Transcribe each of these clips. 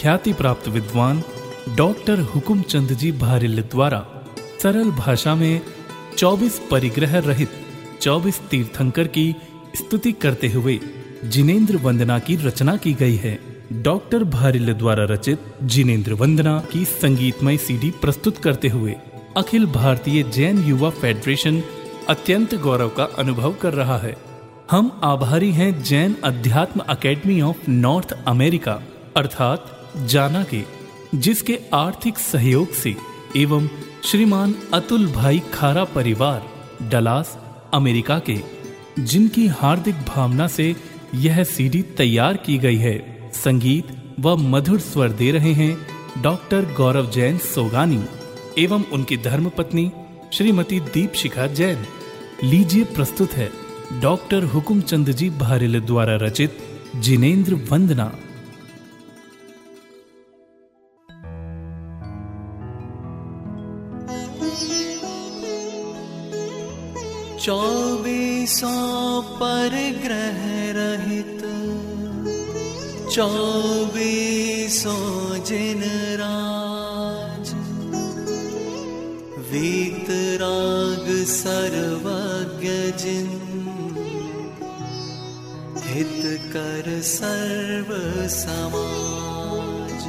ख्याति प्राप्त विद्वान डॉक्टर हुकुमचंद जी भारिल द्वारा सरल भाषा में 24 परिग्रह रहित 24 तीर्थंकर की स्तुति करते हुए जिनेंद्र वंदना की रचना की गई है। डॉक्टर भारिल द्वारा रचित जिनेंद्र वंदना की संगीतमय सीडी प्रस्तुत करते हुए अखिल भारतीय जैन युवा फेडरेशन अत्यंत गौरव का अनुभव कर रहा है। हम आभारी हैं जैन अध्यात्म अकेडमी ऑफ नॉर्थ अमेरिका अर्थात जाना के, जिसके आर्थिक सहयोग से एवं श्रीमान अतुल भाई खारा परिवार डलास अमेरिका के, जिनकी हार्दिक भावना से यह सीडी तैयार की गई है। संगीत व मधुर स्वर दे रहे हैं डॉक्टर गौरव जैन सोगानी एवं उनकी धर्मपत्नी श्रीमती दीपशिखा जैन। लीजिए प्रस्तुत है डॉक्टर हुकुमचंद जी भारिल द्वारा रचित जिनेंद्र वंदना। चौबीसों परिग्रह रहित 24 जिन राज, वीतराग सर्वज्ञ जिन, हित कर सर्व समाज।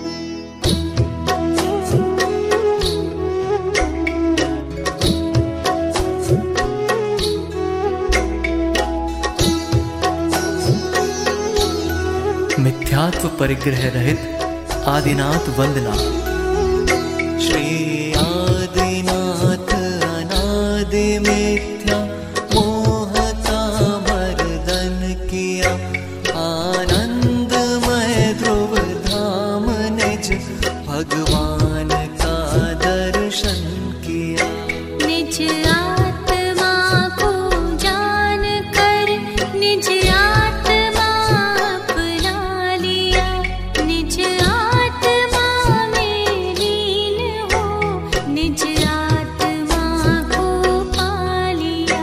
मिथ्यात्व परिग्रह रहित आदिनाथ वंदना। श्री आदिनाथ अनादि मिथ्या मोहता मर्दन किया, आनंदमय ध्रुव धाम निज भगवान का दर्शन किया। निज आत्मा को जान कर निज आत्मा अपना लिया, निज आत्मा में लीन हो निज आत्मा को पा लिया।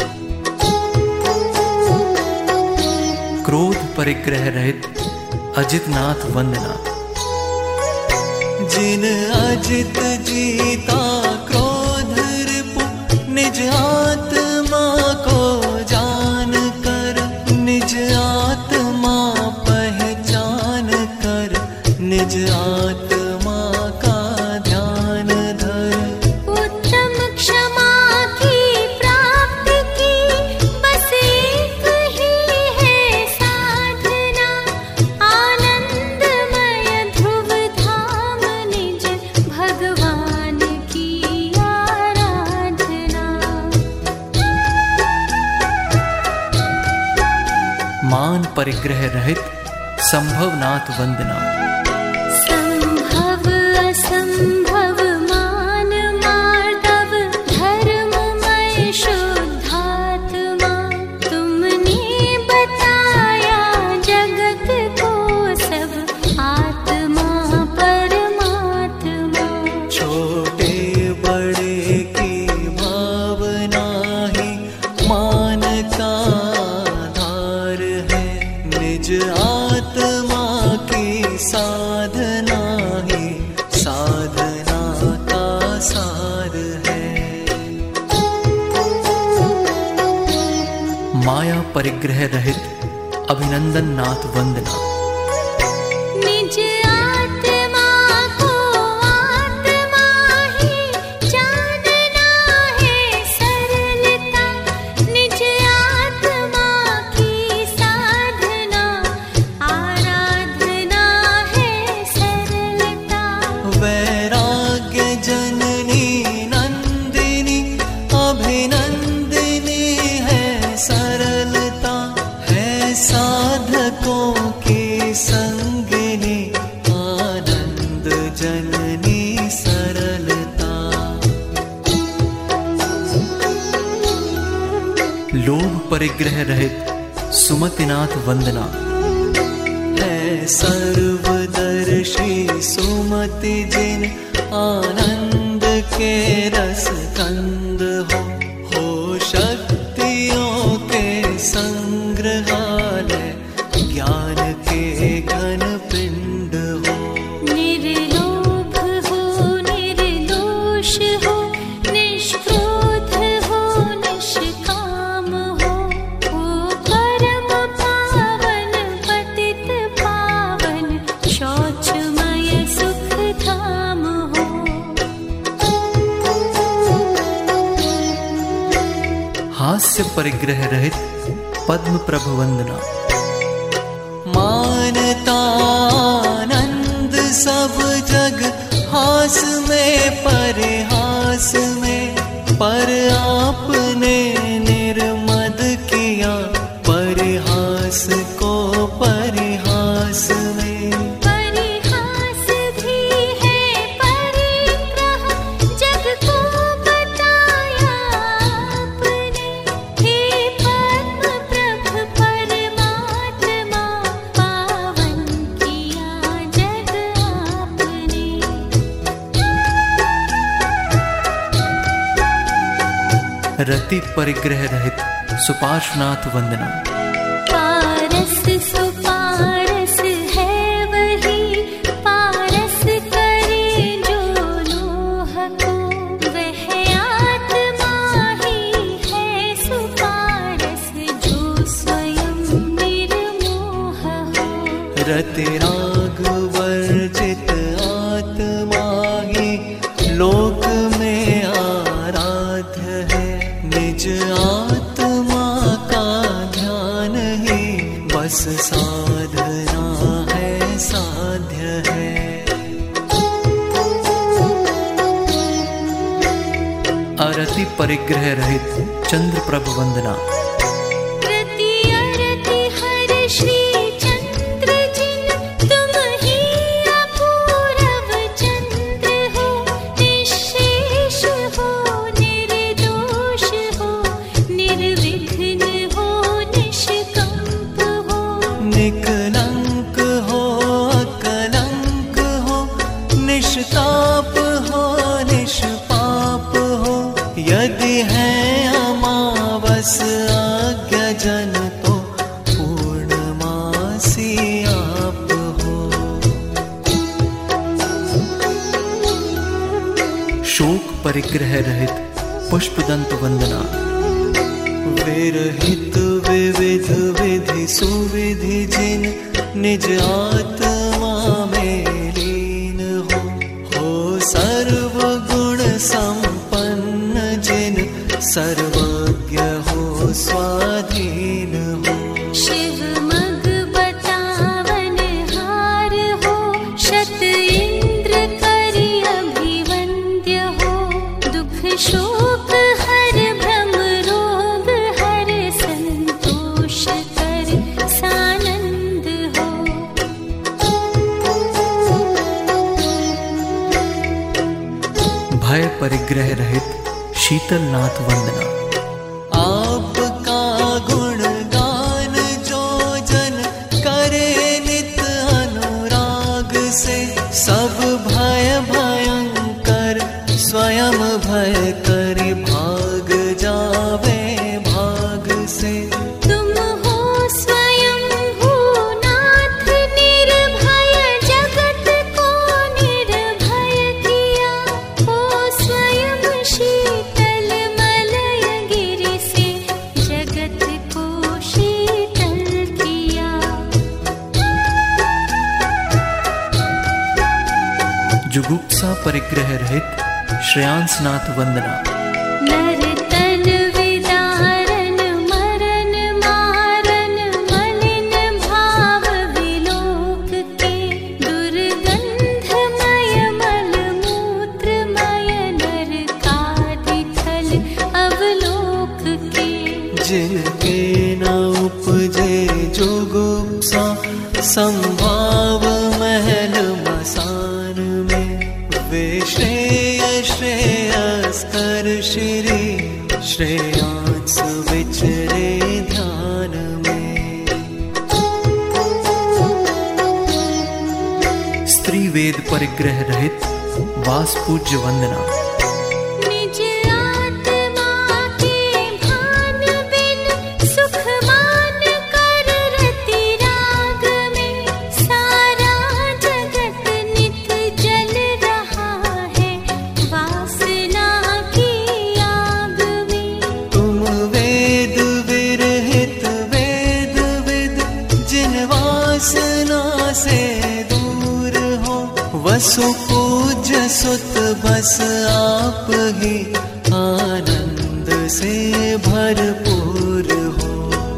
क्रोध परिग्रह रहित अजितनाथ वंदना। जिन अजित जीता क्रोध रिपु, निज आत्मा को जान कर निज आत्मा पहचान कर, निज आत्मा का ध्यान धर। उत्तम क्षमा की प्राप्ति की बस एक ही है साधना, आनंदमय ध्रुव धाम निज भगवान की आराधना। मान परिग्रह रहित संभवनाथ वंदना। संभव असंभव मान मार्दव धर्ममय शुद्धात्मा, तुमने बताया जगत को सब आत्मा परमात्मा। छोटे बड़े की भावना ही मान का आधार है, निज आत्मा की साधना ही साधना का सार है। माया परिग्रह रहित अभिनंदन नाथ वंदना। निज आत्मा को आत्मा ही जानना है सरलता, निज आत्मा की साधना आराधना है सरलता। वैराग्य जननी नंदिनी अभिनंदिनी है सरलता, है साधकों की संगिनी आनंद जननी सरलता। लोभ परिग्रह रहित सुमतिनाथ वंदना। है सर्वदर्शी सुमति जिन, आनंद के रस कंद हो शक्तियों के संग्रहालय, ज्ञान के घन पिंड हो। हास्य परिग्रह रहित पद्म प्रभु वंदना। मानता आनंद सब जग हास में परिहास में, पर आपने निर्मद किया परिहास को परिहास में। परिहास भी है परिग्रह जग को बताया आपने, हे पद्म प्रभु परमात्मा पावन किया जग आपने। रति परिग्रह रहित सुपार्श्वनाथ वंदना। पारस सुपारस है वही, पारस करे जो लोह को, वह आत्मा ही है सुपारस जो स्वयं निर्मोह हो। रति राग वर्जित आत्मा ही लोक में आराध्य है, निज आत्मा का ध्यान ही बस साधना है साध्य है। अरति परिग्रह रहित चंद्र प्रभु वंदना। रति अरति हर श्री चंद्र जिन, तुम ही अपूरव चंद्र हो, निःशेष हो निर्दोष हो, निर्विघ्न हो निष्कंप हो। निकलंक हो अकलंक हो, निष्ताप हो निष्पाप हो, यदि है अमावस आज्ञा जन तो पूर्णमासी आप हो। शोक परिग्रह रहित पुष्पदंत वंदना। विरहित विविध विधि सुविधि जिन, निज आत्मा में लीन हो सर्व गुण संपन्न जिन, सर्वज्ञ हो स्वाधीन हो। शिव मग बतावन हार हो, शत इंद्र करि अभिवंद्य हो, दुख शोक हर भ्रम रोग हर, संतोष कर सानंद हो। भय परिग्रह रहित शीतलनाथ वंदना। आपका गुणगान जो जन करे नित अनुराग से, सब भय भयंकर स्वयं भय करि भाग जावे भाग से। तुम हो स्वयं भूनाथ निर्भय, जगत को निर्भय किया, हो स्वयं शीतल मलय गिरि से, जगत को शीतल किया। जुगुप्सा परिग्रह रहित श्रेयांसनाथ वंदना। नर तन विदारन मरन मारन, मलिन भाव विलोक के, दुर्गंधमय मल मूत्रमय नरकादि खल अवलोक के। जिनके न उपजे जुगुप्सा संभाव महल मसान में, वे श्रेय श्रेयस कर श्री श्रेयांस विचरे ध्यान में। स्त्री वेद परिग्रह रहित वास पूज्य वंदना। निज आत्मा के भान बिन, सुख मान कर रति राग में, सारा जगत नित जल रहा है वासना की आग में। तुम वेद विरहित वेद विद, जिन वासना से दूर हो, वसु पूज्य सुत बस आप ही आनंद से भरपूर हो।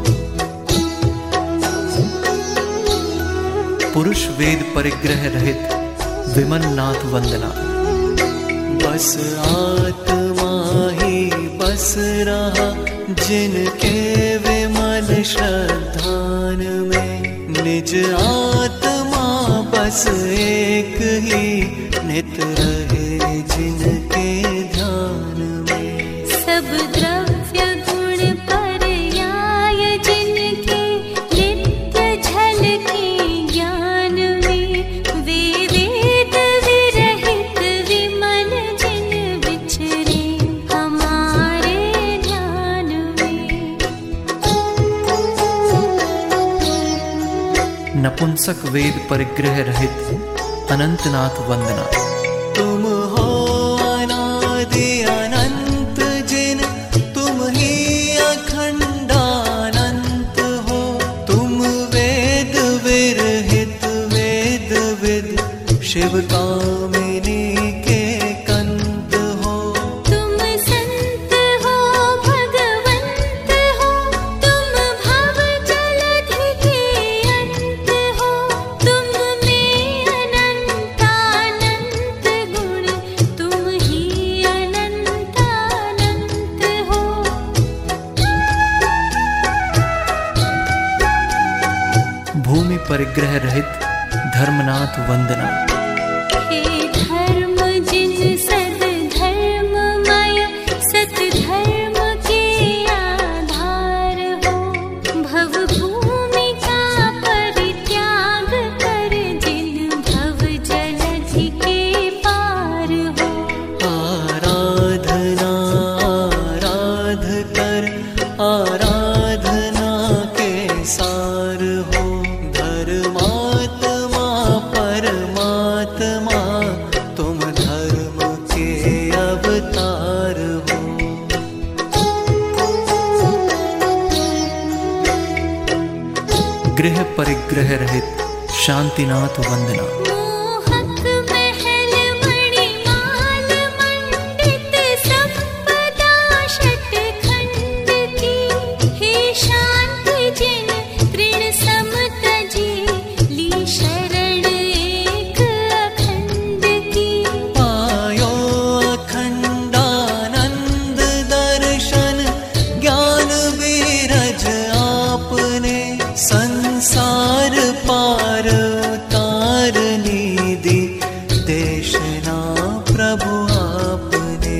पुरुष वेद परिग्रह रहित विमल नाथ वंदना। बस आत्मा ही बस रहा जिनके विमल श्रद्धान में, निज आत्मा बस एक ही नित रहे जिनके ध्यान में। सब द्रव्य गुण पर्याय जिनके नित्य झलके ज्ञान में, वे वेद विरहित विमल जिन विचरे हमारे ध्यान में। नपुंसक वेद परिग्रह रहित अनंतनाथ वंदना। तुम हो अनादि अनंत जिन, तुम ही अखंडानंत हो। तुम वेद विरहित वेद विद, शिव कामिनी के कंत हो। तुम संत हो भगवंत हो, तुम भव जलधि के अंत हो। तुम में अनंतानंत गुण, तुम ही अनंतानंत हो। भूमि परिग्रह रहित धर्मनाथ वंदना। हे धर्म जिन सद धर्ममय, सत धर्म के आधार हो। भव भूमि का परित्याग कर जिन भव जलधि के पार हो। आराधना आराध कर आराधना के सार हो। धर्मात्मा परमात्मा तुम धर्म के अवतार हो। गृह परिग्रह रहित शांतिनाथ वंदना। मोहक महल मणिमाल मंडित, संपदा षटखंड की। हे शांति जिन तृण समतजी, ली शरण एक अखंड की। पायो अखंडानंद दर्शन, ज्ञान बीरज आपने। संसार पार उतारनी दी, देशना प्रभु आपने।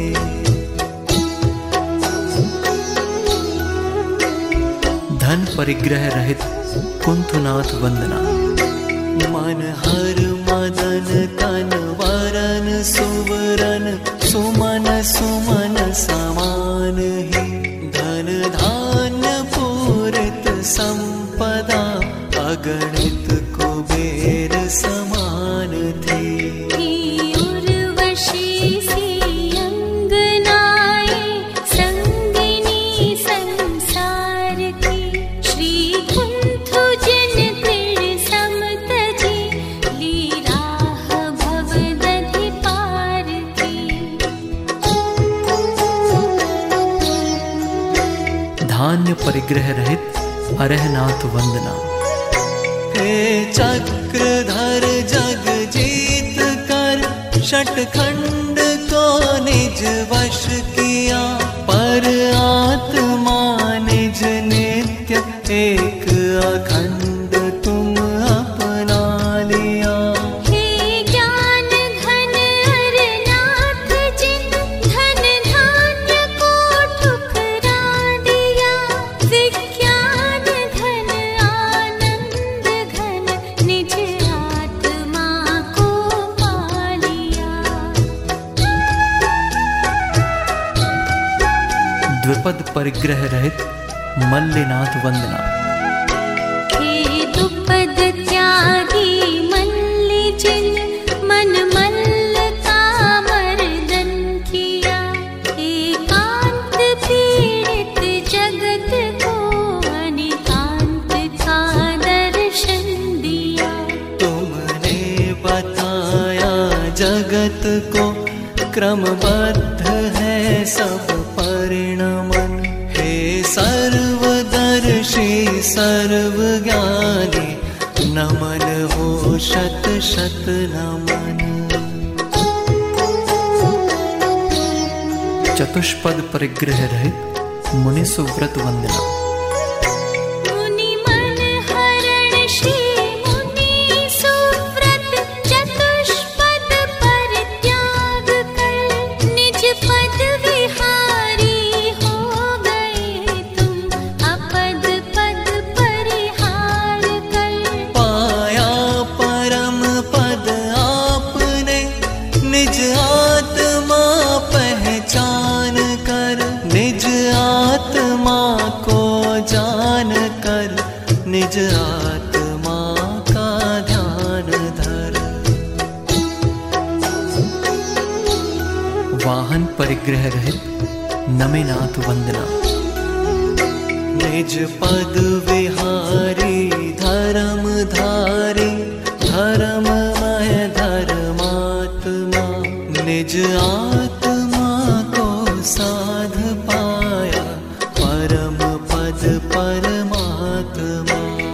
धन परिग्रह रहित कुंथुनाथ वंदना। मन हर मदन तन वरन सुवरन, सुमन सुमन समान ही। धन धान्य पूरित संपदा, अगणित कुबेर समान थी। ही उर्वशी सी अंगनाएं, संगिनी संसार की। श्री कुंथु जिन तृण समतजी, ली राह भव दधि पार की। धान्य परिग्रह रहित अरहनाथ वंदना। हे चक्रधर जग जीत कर, षटखंड को निज वश किया। पर आत्मा निज नित्य एक अखंड तुम अपना लिया। हे ज्ञान घन अरनाथ जिन, धन धान्य को ठुकरा दिया। विज्ञान घन आनंद घन, निज आत्मा को पा लिया। द्विपद परिग्रह रहित मल्लिनाथ वंदना। हे दुपद त्यागी मल्लि जिन, मन मल्ल का मर्दन किया। एकांत पीड़ित जगत को अनिकांत का दर्शन दिया। तुमने बताया जगत को, क्रमबद्ध है सब परिणमन। सर्वज्ञानी, नमन हो शत शत नमन। चतुष्पद परिग्रह रहित मुनि सुव्रत वंदना। निज आत्मा का ध्यान धर। वाहन परिग्रह रहित नमेनाथ वंदना। निज पद विहारी धर्म धारी, धर्ममय धर्मात्मा, निज आत्मा को साध पाया, परम पद परमात्मा।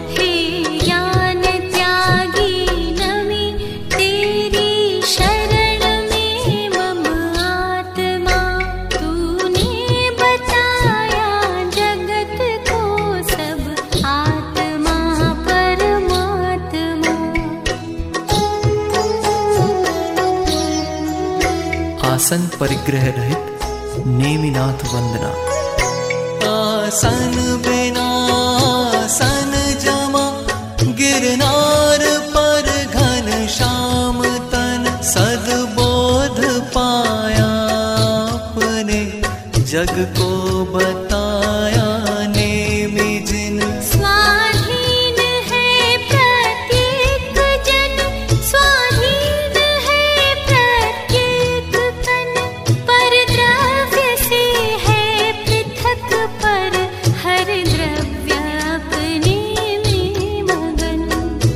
आसन परिग्रह रहित नेमिनाथ वंदना। आसन बिना सन जमा, गिरनार पर घन श्याम तन, सद्बोध पाया अपने, जग को बताया नेमि जिन। स्वाधीन है प्रत्येक जन, स्वाधीन है प्रत्येक तन, पर द्रव्य से है पृथक, पर हर द्रव्य अपने में मगन।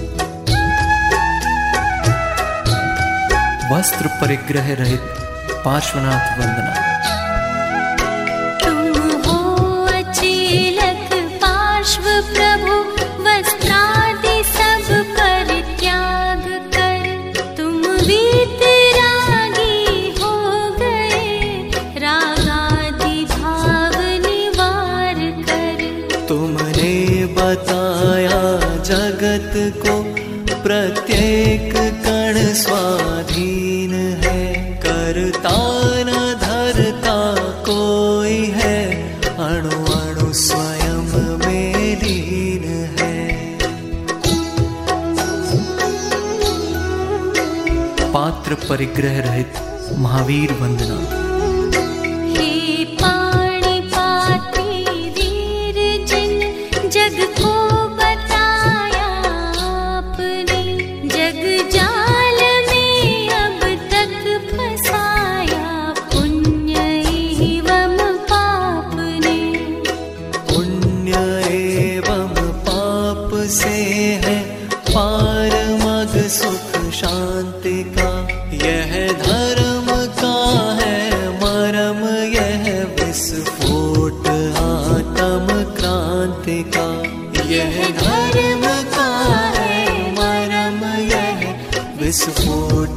वस्त्र परिग्रह रहित पार्श्वनाथ वंदना। प्रभु वस्त्रादि सब पर त्याग कर, तुम वीतरागी हो गए, रागादि भाव निवार कर। तुमने बताया जगत को, प्रत्येक कण स्वाधीन है, करता न धरता कोई है, अणु अणु स्वयं में लीन है। पात्र परिग्रह रहित महावीर वंदना। हे पाणि पात्री वीर जिन, जग को बताया आपने, जग जाल में अब तक फंसाया, पुण्य एवं पाप ने। पुण्य एवं पाप से है पार मग सुख शांति का, यह धर्म का है मरम, यह विस्फोट आत्म क्रांति का। यह धर्म का है मरम, यह विस्फोट